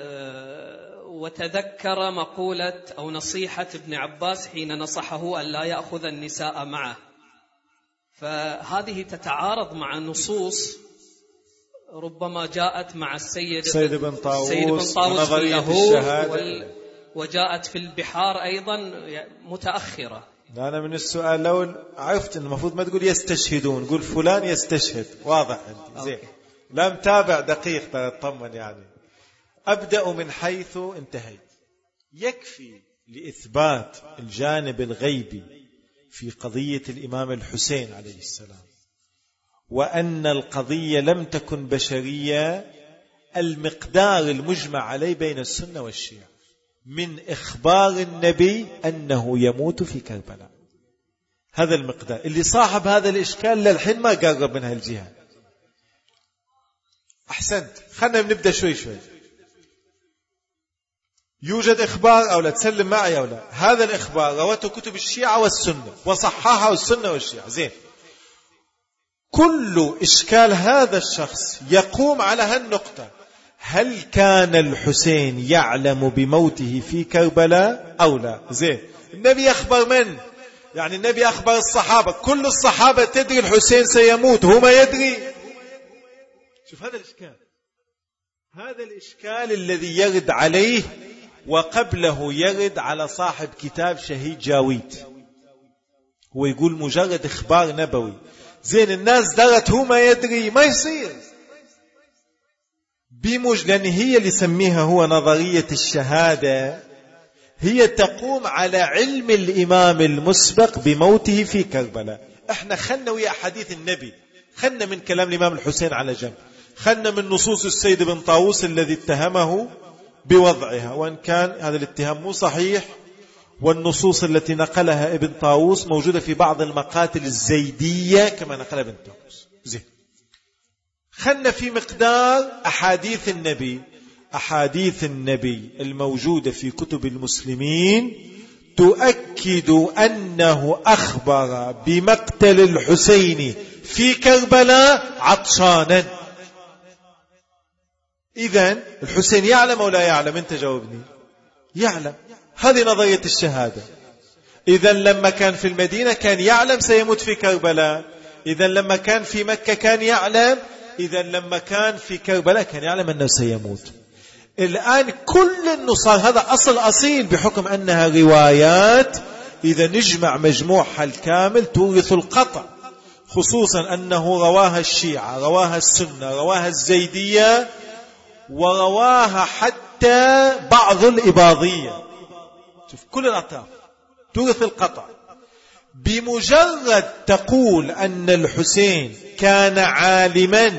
وتذكر مقولة أو نصيحة ابن عباس حين نصحه أن لا يأخذ النساء معه. فهذه تتعارض مع نصوص ربما جاءت مع السيد سيد بن طاووس, سيد بن طاووس في اليهود وال... وجاءت في البحار أيضا متأخرة. أنا من السؤال لو عرفت إن المفروض ما تقول يستشهدون، قول فلان يستشهد، واضح أنت زين. لا متابع دقيق تطمن. يعني أبدأ من حيث انتهيت. يكفي لإثبات الجانب الغيبي في قضية الإمام الحسين عليه السلام وأن القضية لم تكن بشرية المقدار المجمع عليه بين السنة والشيعة من إخبار النبي أنه يموت في كربلاء. هذا المقدار اللي صاحب هذا الإشكال للحين ما قرب من هالجهة. أحسنت. خلنا نبدأ شوي شوي. يوجد إخبار أو لا؟ تسلم معي أو لا؟ هذا الإخبار روته كتب الشيعة والسنة وصححه السنة والشيعة. زين. كل إشكال هذا الشخص يقوم على هالنقطة: هل كان الحسين يعلم بموته في كربلاء أو لا؟ زين. النبي أخبر من؟ يعني النبي أخبر الصحابة، كل الصحابة تدري الحسين سيموت، هو ما يدري. شوف هذا الإشكال، هذا الإشكال الذي يرد عليه وقبله يرد على صاحب كتاب شهيد جاويد. هو يقول مجرد إخبار نبوي. زين. الناس درت هو ما يدري، ما يصير. بمج لأن هي اللي يسميها هو نظرية الشهادة، هي تقوم على علم الإمام المسبق بموته في كربلاء. احنا خلنا ويا حديث النبي، خلنا من كلام الإمام الحسين على جنب، خلنا من نصوص السيد بن طاووس الذي اتهمه بوضعها، وإن كان هذا الاتهام مو صحيح، والنصوص التي نقلها ابن طاووس موجودة في بعض المقاتل الزيدية كما نقل ابن طاووس. زين. خلنا في مقدار أحاديث النبي. أحاديث النبي الموجودة في كتب المسلمين تؤكد أنه أخبر بمقتل الحسين في كربلاء عطشانا. إذن الحسين يعلم أو لا يعلم؟ أنت جاوبني. يعلم. هذه نظرية الشهادة. إذن لما كان في المدينة كان يعلم سيموت في كربلاء. إذن لما كان في مكة كان يعلم. إذن لما كان في كربلاء كان يعلم أنه سيموت. الآن كل النصار، هذا أصل أصيل بحكم أنها روايات، إذا نجمع مجموعها الكامل تورث القطع، خصوصا أنه رواها الشيعة، رواها السنة، رواها الزيدية، ورواها حتى بعض الإباضية. شوف كل الأطراف تورث القطع. بمجرد تقول أن الحسين كان عالما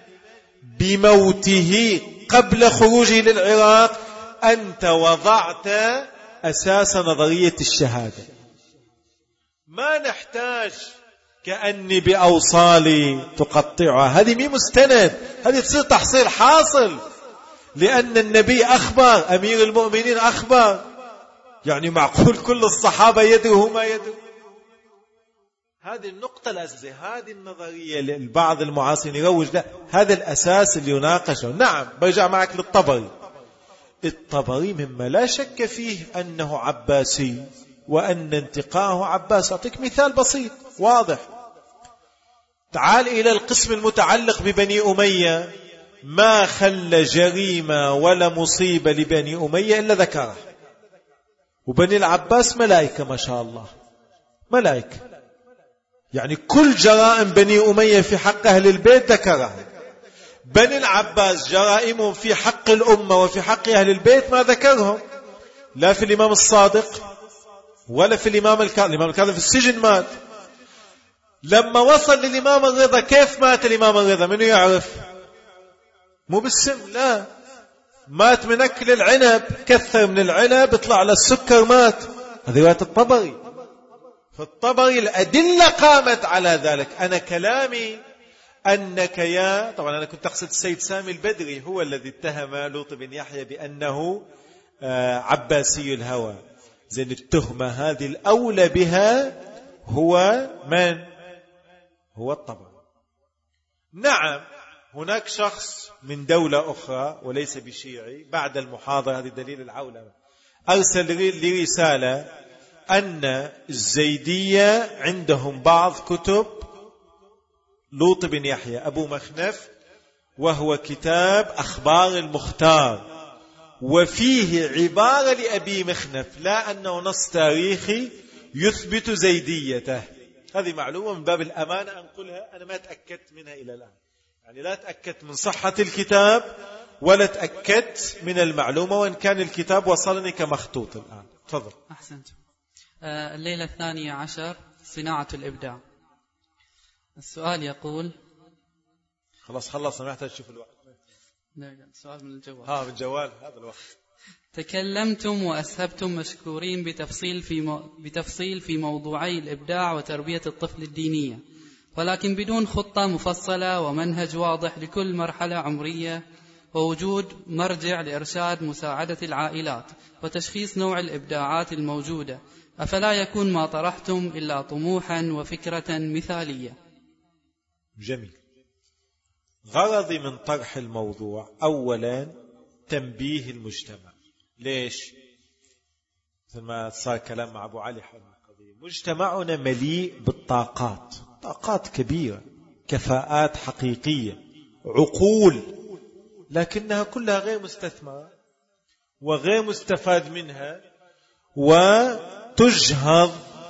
بموته قبل خروجه للعراق، أنت وضعت أساس نظرية الشهادة. ما نحتاج كأني بأوصالي تقطعها، هذه مي مستند، هذه تصير تحصيل حاصل، لأن النبي أخبر، أمير المؤمنين أخبر. يعني معقول كل الصحابة يدروا ما يدروا؟ هذه النقطة الأساسية. هذه النظرية للبعض المعاصرين يروج لا، هذا الأساس اللي يناقشه. نعم. برجع معك للطبري. الطبري مما لا شك فيه أنه عباسي وأن انتقاءه عباس. أعطيك مثال بسيط واضح. تعال إلى القسم المتعلق ببني أمية، ما خلى جريمة ولا مصيبة لبني أمية إلا ذكرها. وبني العباس ملائكة ما شاء الله، ملائكة. يعني كل جرائم بني أمية في حق أهل البيت ذكرها. بني العباس جرائمهم في حق الأمة وفي حق أهل البيت ما ذكرهم، لا في الإمام الصادق ولا في الإمام الكاظم. الإمام الكاظم في السجن مات. لما وصل للإمام الرضا كيف مات الإمام الرضا؟ منو يعرف؟ مو بالسم، لا، مات من أكل العنب، كثر من العنب اطلع له السكر مات. هذه رواية الطبري. فالطبري الأدلة قامت على ذلك. أنا كلامي أنك يا طبعا أنا كنت أقصد السيد سامي البدري هو الذي اتهم لوط بن يحيى بأنه عباسي الهوى. زين التهمة هذه الأولى بها هو من؟ هو الطبري. نعم هناك شخص من دولة أخرى وليس بشيعي بعد المحاضرة، هذه دليل العولمة، أرسل لي رسالة أن الزيدية عندهم بعض كتب لوط بن يحيى أبو مخنف، وهو كتاب أخبار المختار، وفيه عبارة لأبي مخنف لا أنه نص تاريخي يثبت زيديته. هذه معلومة من باب الأمانة أنقلها، أنا ما تأكدت منها إلى الآن، يعني لا تأكدت من صحة الكتاب ولا تأكدت من المعلومة، وإن كان الكتاب وصلني كمخطوط الآن. تفضل. أحسنت. آه الليلة الثانية عشر صناعة الإبداع. السؤال يقول، خلاص خلصنا ما يحتاج تشوف الوقت. لا سؤال من الجوال. ها من الجوال هذا الوقت. تكلمتم وأسهبتم مشكورين بتفصيل في مو... بتفصيل في موضوعي الإبداع وتربية الطفل الدينية، ولكن بدون خطة مفصلة ومنهج واضح لكل مرحلة عمرية، ووجود مرجع لإرشاد مساعدة العائلات وتشخيص نوع الإبداعات الموجودة. أفلا يكون ما طرحتم إلا طموحا وفكرة مثالية؟ جميل. غرضي من طرح الموضوع أولا تنبيه المجتمع. ليش؟ مثل ما صار كلام مع أبو علي حول القضية، مجتمعنا مليء بالطاقات، طاقات كبيرة، كفاءات حقيقية، عقول، لكنها كلها غير مستثمرة وغير مستفاد منها، وتجهض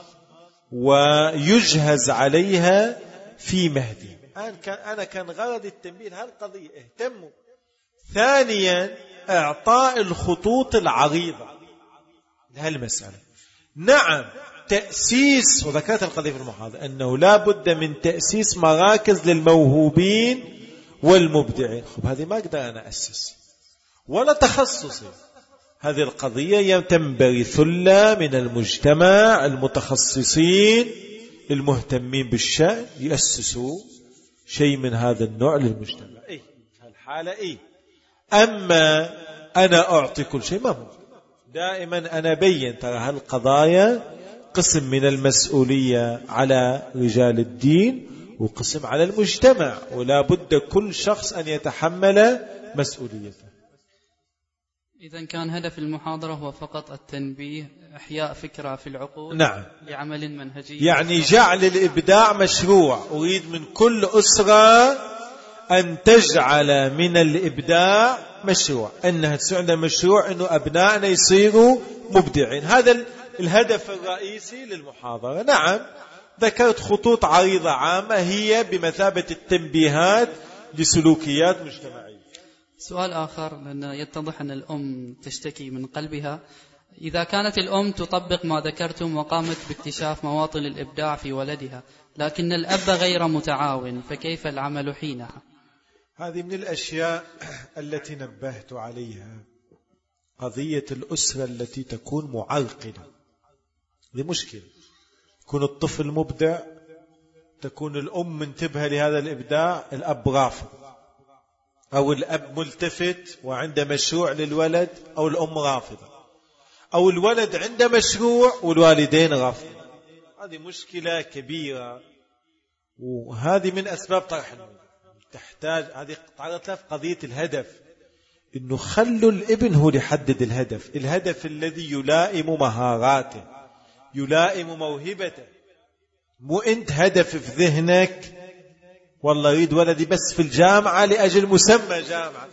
ويجهز عليها في مهدي. أنا كان غرض التنبيه هالقضية، اهتموا. ثانيا إعطاء الخطوط العريضة لهالمسألة. نعم تأسيس، وذكرت القضية في المحاضرة أنه لا بد من تأسيس مراكز للموهوبين والمبدعين. خب هذه ما أقدر أنا أسس ولا تخصصي، هذه القضية تنبغي ثلة من المجتمع المتخصصين المهتمين بالشأن يأسسوا شيء من هذا النوع للمجتمع. إيه هالحالة إيه. أما أنا أعطي كل شيء ما هو. دائما أنا بين ترى هالقضايا قسم من المسؤولية على رجال الدين وقسم على المجتمع، ولا بد كل شخص أن يتحمل مسؤوليته. إذن كان هدف المحاضرة هو فقط التنبيه، إحياء فكرة في العقول، نعم، لعمل منهجي، يعني جعل الإبداع مشروع. أريد من كل أسرة أن تجعل من الإبداع مشروع، أنها تسوي عندنا مشروع أنه أبنائنا يصيروا مبدعين. هذا الهدف الرئيسي للمحاضرة. نعم ذكرت خطوط عريضة عامة هي بمثابة التنبيهات لسلوكيات مجتمعية. سؤال آخر، لأن يتضح أن الأم تشتكي من قلبها، إذا كانت الأم تطبق ما ذكرتم وقامت باكتشاف مواطن الإبداع في ولدها، لكن الأب غير متعاون، فكيف العمل حينها؟ هذه من الأشياء التي نبهت عليها، قضية الأسرة التي تكون معرقلة. هذه مشكلة. يكون الطفل مبدع، تكون الأم منتبهة لهذا الإبداع، الأب رافض، أو الأب ملتفت وعنده مشروع للولد، أو الأم رافضة، أو الولد عنده مشروع والوالدين رافضين. هذه مشكلة كبيرة، وهذه من أسباب طرح الموضوع. تحتاج هذه تعرضت لها في قضية الهدف، إنه خلوا الابن هو يحدد الهدف، الهدف الذي يلائم مهاراته، يلائم موهبته. مو أنت هدف في ذهنك والله يريد ولدي بس في الجامعة لأجل مسمى جامعة.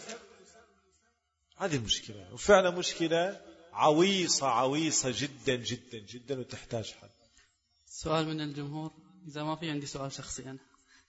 هذه مشكلة، وفعلا مشكلة عويصة عويصة جدا جدا جدا وتحتاج حل. سؤال من الجمهور، إذا ما في عندي سؤال شخصي أنا.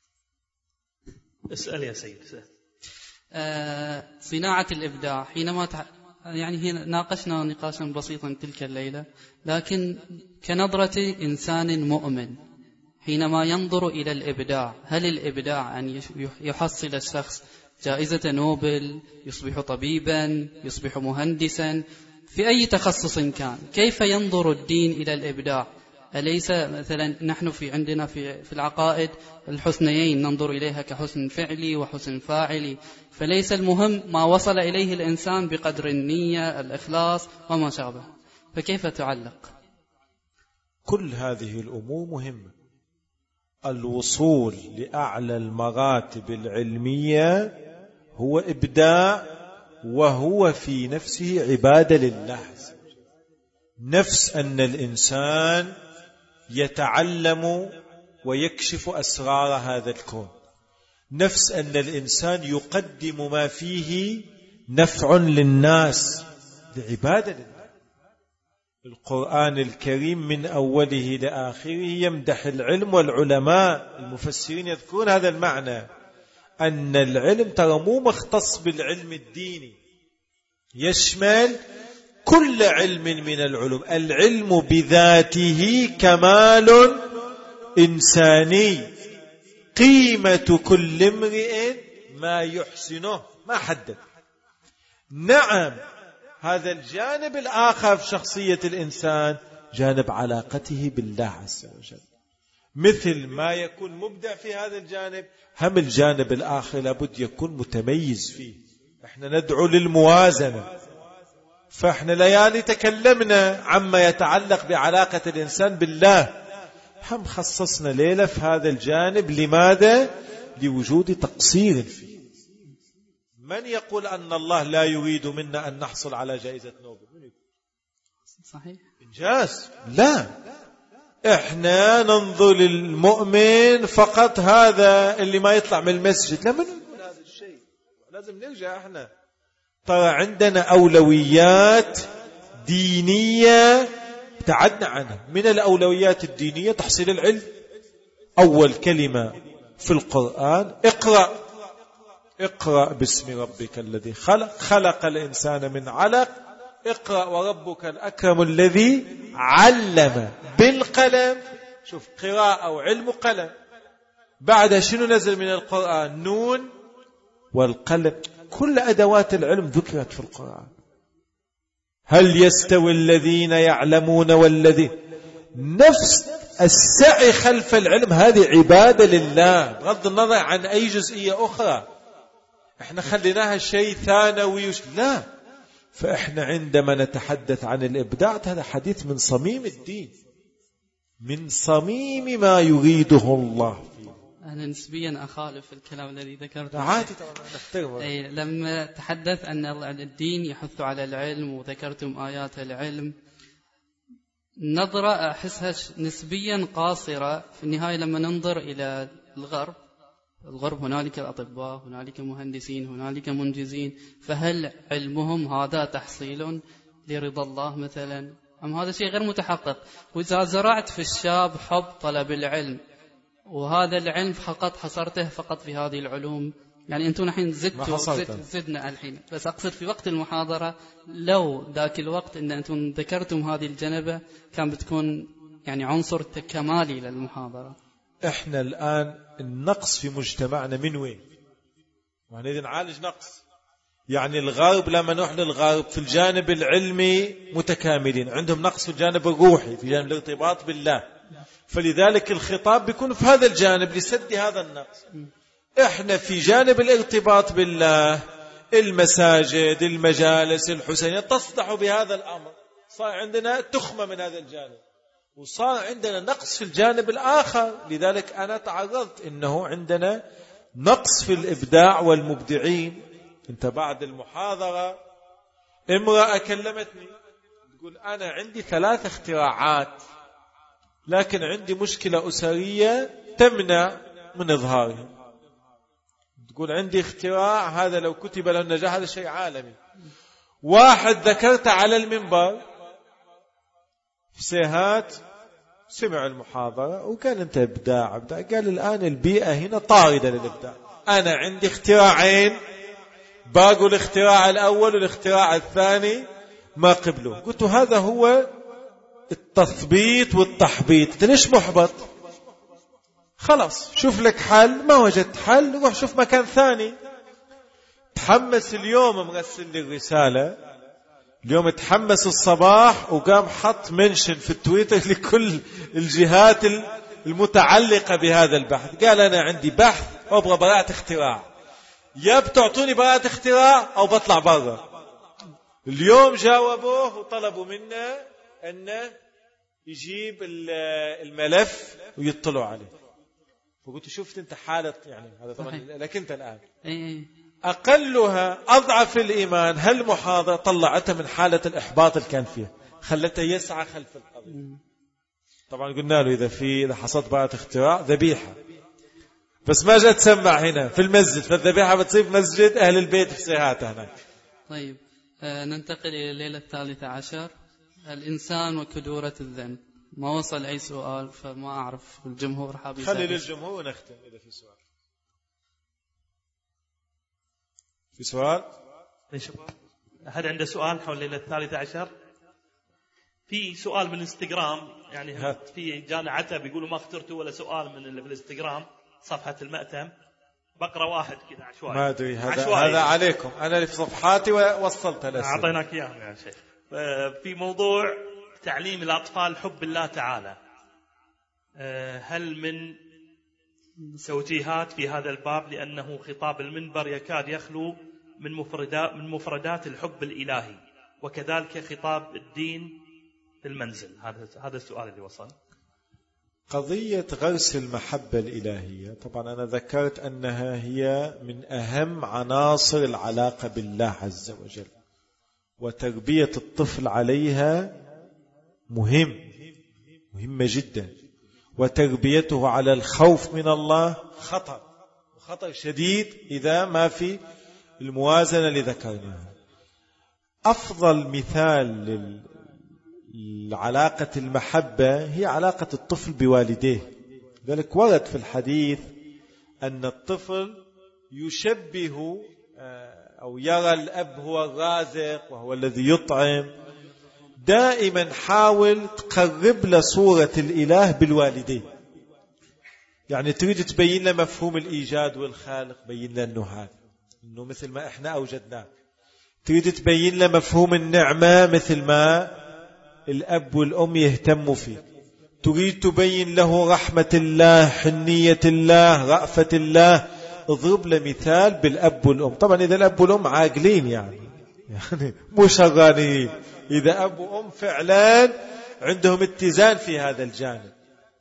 اسأل يا سيد. آه صناعة الإبداع، حينما تح... يعني هنا ناقشنا نقاشا بسيطا تلك الليلة، لكن كنظرة إنسان مؤمن حينما ينظر إلى الإبداع، هل الإبداع أن يحصل الشخص جائزة نوبل، يصبح طبيبا، يصبح مهندسا في أي تخصص كان. كيف ينظر الدين إلى الإبداع؟ أليس مثلا نحن في عندنا في في العقائد الحسنيين ننظر إليها كحسن فعلي وحسن فاعلي، فليس المهم ما وصل إليه الإنسان بقدر النية الإخلاص وما شابه، فكيف تعلق؟ كل هذه الأمور مهمة. الوصول لأعلى المراتب العلمية هو إبداع، وهو في نفسه عبادة لله. نفس أن الإنسان يتعلم ويكشف أسرار هذا الكون، نفس أن الإنسان يقدم ما فيه نفع للناس لعبادة لله. القرآن الكريم من أوله لآخره يمدح العلم، والعلماء المفسرين يذكرون هذا المعنى، أن العلم ترى مو مختص بالعلم الديني، يشمل كل علم من العلوم. العلم بذاته كمال إنساني، قيمة كل امرئ ما يحسنه، ما حدد. نعم، هذا الجانب الآخر في شخصية الإنسان جانب علاقته بالله عز وجل، مثل ما يكون مبدع في هذا الجانب، هم الجانب الآخر لابد يكون متميز فيه. احنا ندعو للموازنة، فاحنا ليالي تكلمنا عما يتعلق بعلاقة الإنسان بالله، هم خصصنا ليلة في هذا الجانب. لماذا؟ لوجود تقصير فيه. من يقول أن الله لا يريد منا أن نحصل على جائزة نوبل؟ صحيح إنجاز؟ لا، احنا ننظر للمؤمن فقط، هذا اللي ما يطلع من المسجد. لا، من يقول هذا الشيء؟ لازم نرجع. احنا ترى عندنا أولويات دينية ابتعدنا عنها. من الأولويات الدينية تحصيل العلم. أول كلمة في القرآن اقرأ، اقرأ باسم ربك الذي خلق، خلق الإنسان من علق، اقرأ وربك الأكرم الذي علم بالقلم. شوف، قراءة وعلم وقلم. بعد شنو نزل من القرآن؟ نون والقلم. كل أدوات العلم ذكرت في القرآن. هل يستوي الذين يعلمون والذين؟ نفس السعي خلف العلم هذه عبادة لله، بغض النظر عن أي جزئية أخرى. احنا خليناها شيء ثانوي. لا، فاحنا عندما نتحدث عن الإبداع هذا حديث من صميم الدين، من صميم ما يريده الله. أنا نسبيا أخالف الكلام الذي ذكرته. عادي طبعا نحترم. أي لما تحدث أن الدين يحث على العلم وذكرتم آيات العلم، نظرة أحسها نسبيا قاصرة. في النهاية لما ننظر إلى الغرب، الغرب هنالك أطباء، هنالك مهندسين، هنالك منجزين، فهل علمهم هذا تحصيل لرضا الله مثلا، أم هذا شيء غير متحقق؟ وإذا زرعت في الشاب حب طلب العلم، وهذا العلم فقط حصرته فقط في هذه العلوم، يعني أنتم الحين زدتوا زد زدنا الحين، بس أقصد في وقت المحاضرة لو ذاك الوقت إن أنتم ذكرتم هذه الجنبة كان بتكون يعني عنصر كمالي للمحاضرة. إحنا الآن النقص في مجتمعنا من وين؟ ونريد نعالج نقص. يعني الغرب لما نروح للغرب في الجانب العلمي متكاملين، عندهم نقص في الجانب الروحي، في جانب الارتباط بالله، فلذلك الخطاب بيكون في هذا الجانب لسد هذا النقص. احنا في جانب الارتباط بالله، المساجد، المجالس الحسينية تصدح بهذا الأمر، صار عندنا تخمة من هذا الجانب، وصار عندنا نقص في الجانب الآخر. لذلك أنا تعرضت إنه عندنا نقص في الإبداع والمبدعين. انت بعد المحاضرة امرأة كلمتني تقول أنا عندي ثلاث اختراعات، لكن عندي مشكلة أسرية تمنع من إظهارها. تقول عندي اختراع هذا لو كتب له النجاح هذا شيء عالمي. واحد ذكرت على المنبر في سيهات، سمع المحاضرة وكان انت إبداع إبداع، قال الآن البيئة هنا طاردة للإبداع. أنا عندي اختراعين، باقوا الاختراع الأول والاختراع الثاني ما قبلوا. قلت هذا هو التثبيط والتحبيط. انت ليش محبط؟ خلاص شوف لك حل. ما وجدت حل روح شوف مكان ثاني. تحمس اليوم مرسل لي الرسالة، اليوم تحمس الصباح وقام حط منشن في التويتر لكل الجهات المتعلقة بهذا البحث، قال أنا عندي بحث وأبغى براءة اختراع، يا بتعطوني براءة اختراع أو بطلع برا. اليوم جاوبوه وطلبوا منه أنه يجيب الملف ويطلعوا عليه. فقلت شفت أنت حالة، يعني هذا طبعا لك أنت الآن أقلها أضعف الإيمان هالمحاضرة طلعتها من حالة الإحباط اللي كان فيها، خلته يسعى خلف القضية. طبعا قلنا له إذا في إذا حصلت براءة اختراع ذبيحة، بس ما جاء تسمع هنا في المسجد، فالذبيحة بتصير في مسجد أهل البيت في سيهات هناك. طيب آه ننتقل إلى الليلة الثالثة عشر، الإنسان وكدورة الذنب. ما وصل أي سؤال فما أعرف الجمهور حاب يسأل. خلي للجمهور ونختم إذا في سؤال. في سؤال؟ أحد عنده سؤال حول الليلة الثالثة عشر؟ في سؤال بالإنستغرام، يعني هات. في جانا عتب يقولوا ما اخترتوا ولا سؤال من اللي في الإنستغرام صفحة المأتم، بقرأ واحد كذا عشوائي. ما أدري هذا هذا عليكم، أنا اللي في صفحاتي ووصلت الأسئلة. أعطيناك إياهم يا شيخ. في موضوع تعليم الأطفال حب الله تعالى، هل من توجيهات في هذا الباب؟ لأنه خطاب المنبر يكاد يخلو من مفردات من مفردات الحب الإلهي، وكذلك خطاب الدين في المنزل. هذا هذا السؤال اللي وصل. قضية غرس المحبة الإلهية، طبعا أنا ذكرت أنها هي من أهم عناصر العلاقة بالله عز وجل، وتربية الطفل عليها مهم مهمة جدا، وتربيته على الخوف من الله خطر خطر شديد إذا ما في الموازنة اللي ذكرناها. أفضل مثال لعلاقة المحبة هي علاقة الطفل بوالديه. ذلك ورد في الحديث أن الطفل يشبه أو يرى الأب هو الرازق وهو الذي يطعم. دائما حاول تقرب له صورة الإله بالوالدين، يعني تريد تبين له مفهوم الإيجاد والخالق، بين له أنه هذا أنه مثل ما إحنا أوجدناك. تريد تبين له مفهوم النعمة مثل ما الأب والأم يهتموا فيه. تريد تبين له رحمة الله، حنية الله، رأفة الله، اضرب له مثال بالأب والأم. طبعا إذا الأب والأم عاقلين، يعني يعني مو شغالين، إذا أب وأم فعلا عندهم اتزان في هذا الجانب.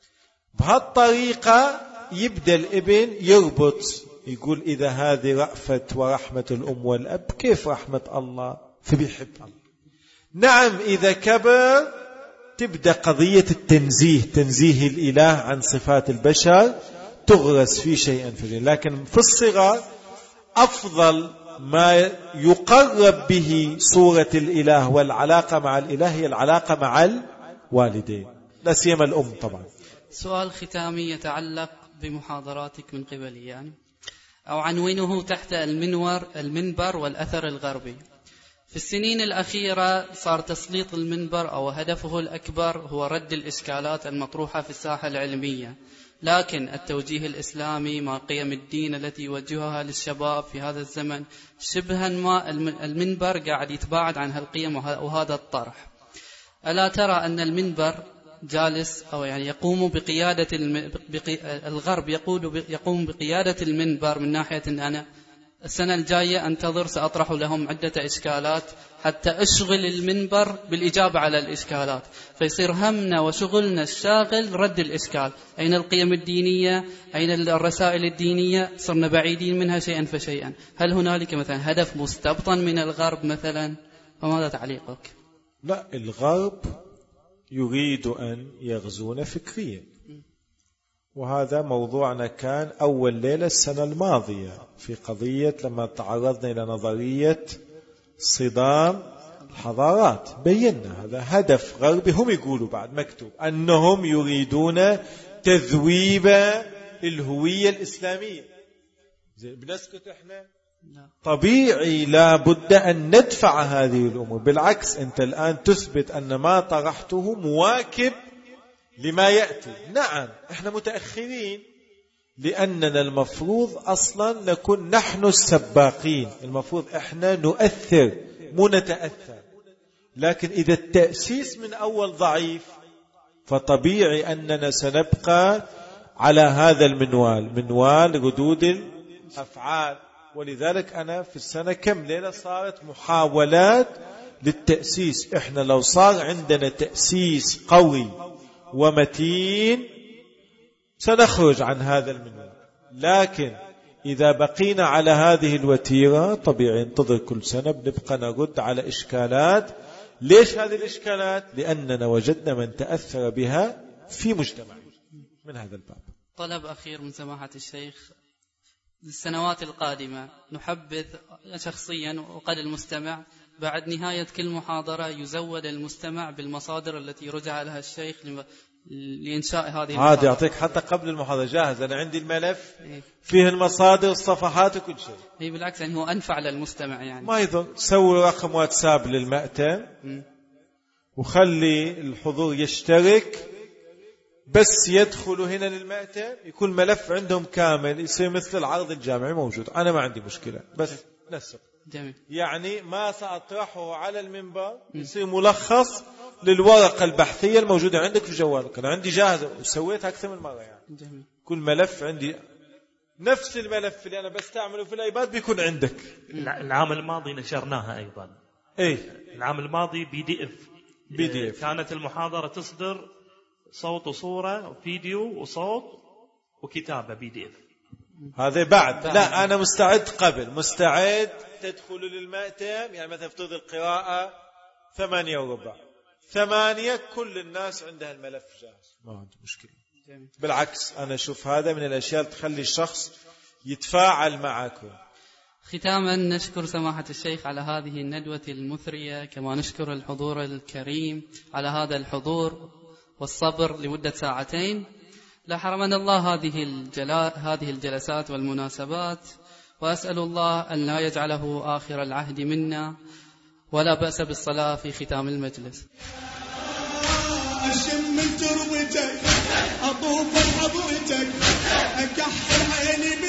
بهالطريقة يبدأ الابن يربط، يقول إذا هذه رأفة ورحمة الأم والأب كيف رحمة الله، فبيحب الله. نعم إذا كبر تبدأ قضية التنزيه، تنزيه الإله عن صفات البشر، تغرس في شيئا في شيء. لكن في الصغر أفضل ما يقرب به صورة الإله والعلاقة مع الإله هي العلاقة مع الوالدين، لا سيما الأم. طبعا سؤال ختامي يتعلق بمحاضراتك من قبلي، يعني أو عنوانه تحت المنور المنبر والأثر الغربي. في السنين الأخيرة صار تسليط المنبر أو هدفه الأكبر هو رد الإشكالات المطروحة في الساحة العلمية، لكن التوجيه الإسلامي مع قيم الدين التي يوجهها للشباب في هذا الزمن شبها ما المنبر قاعد يتباعد عن هالقيم وهذا الطرح. ألا ترى أن المنبر جالس أو يعني يقوم بقيادة الم... بقي... الغرب يقول يقوم بقيادة المنبر من ناحية أن أنا السنة الجاية أنتظر سأطرح لهم عدة إشكالات حتى أشغل المنبر بالإجابة على الإشكالات، فيصير همنا وشغلنا الشاغل رد الإشكال. أين القيم الدينية؟ أين الرسائل الدينية؟ صرنا بعيدين منها شيئا فشيئا. هل هنالك مثلا هدف مستبطن من الغرب مثلا؟ وماذا تعليقك؟ لا، الغرب يريد أن يغزونا فكريا، وهذا موضوعنا كان أول ليلة السنة الماضية في قضية لما تعرضنا إلى نظرية صدام الحضارات. بينا هذا هدف غربي، هم يقولوا بعد مكتوب أنهم يريدون تذويب الهوية الإسلامية. زي بنسكت إحنا؟ طبيعي لا بد أن ندفع هذه الأمور. بالعكس أنت الآن تثبت أن ما طرحته مواكب لما يأتي. نعم إحنا متأخرين، لأننا المفروض أصلا نكون نحن السباقين، المفروض إحنا نؤثر مو نتأثر. لكن إذا التأسيس من أول ضعيف فطبيعي أننا سنبقى على هذا المنوال، منوال ردود الأفعال. ولذلك أنا في السنة كم ليلة صارت محاولات للتأسيس. إحنا لو صار عندنا تأسيس قوي ومتين سنخرج عن هذا المنوال. لكن إذا بقينا على هذه الوتيرة طبيعي انتظر كل سنة بنبقى نرد على إشكالات. ليش هذه الإشكالات؟ لأننا وجدنا من تأثر بها في مجتمع. من هذا الباب طلب أخير من سماحة الشيخ، للسنوات القادمة نحبذ شخصيا وقد المستمع بعد نهاية كل محاضرة يزود المستمع بالمصادر التي رجع لها الشيخ لإنشاء هذه المحاضرة. عادي يعطيك حتى قبل المحاضرة جاهز، أنا عندي الملف فيه المصادر الصفحات وكل شيء. هي بالعكس يعني هو أنفع للمستمع يعني. ما يضر، سوي رقم واتساب للمأتم وخلي الحضور يشترك، بس يدخلوا هنا للمأتم يكون ملف عندهم كامل يصير مثل العرض الجامعي موجود. أنا ما عندي مشكلة، بس نسق جميل. يعني ما سأطرحه على المنبر يصير ملخص للورقة البحثية الموجودة عندك في جوالك. أنا عندي جاهزة وسويتها أكثر من مرة يعني. جميل. كل ملف عندي نفس الملف اللي أنا بستعمله في الأيباد بيكون عندك. العام الماضي نشرناها أيضا. إيه العام الماضي بي دي إف. بي دي إف. كانت المحاضرة تصدر صوت وصورة وفيديو وصوت وكتابة بي دي إف. هذا بعد. لا أنا مستعد قبل، مستعد تدخلوا للمأتم يعني مثلا افترض القراءة ثمانية وربع، ثمانية كل الناس عندها الملف جاهز، ما عندي مشكلة. بالعكس أنا أشوف هذا من الأشياء تخلي الشخص يتفاعل معكم. ختاما نشكر سماحة الشيخ على هذه الندوة المثرية، كما نشكر الحضور الكريم على هذا الحضور والصبر لمدة ساعتين. لا حرمنا الله هذه الجلا... هذه الجلسات والمناسبات، وأسأل الله أن لا يجعله آخر العهد منا، ولا بأس بالصلاة في ختام المجلس. أشم من تربتك أطوف بحضرتك أكحل عيني